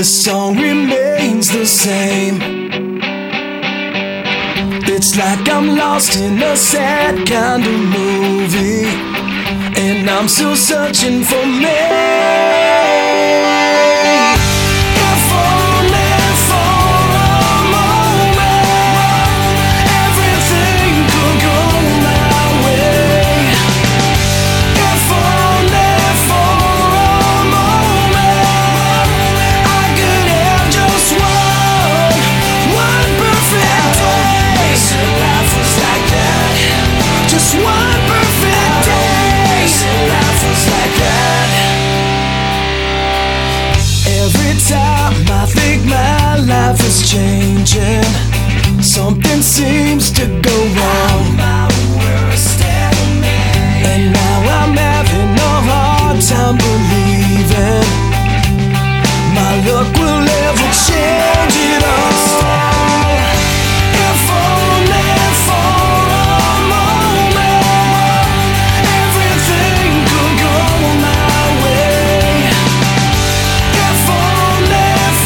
the song remains the same. It's like I'm lost in a sad kind of movie, and I'm still searching for me. I think my life is changing. Something seems to go wrong, and now I'm having a hard time believing my luck will ever change it all. If only for a moment everything could go my way. If only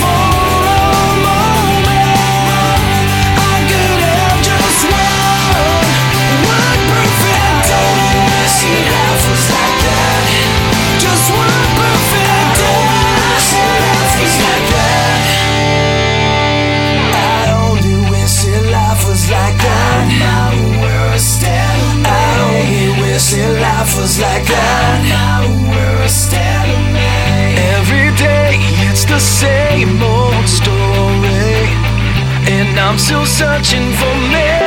life was like that. Every day it's the same old story, and I'm still searching for me.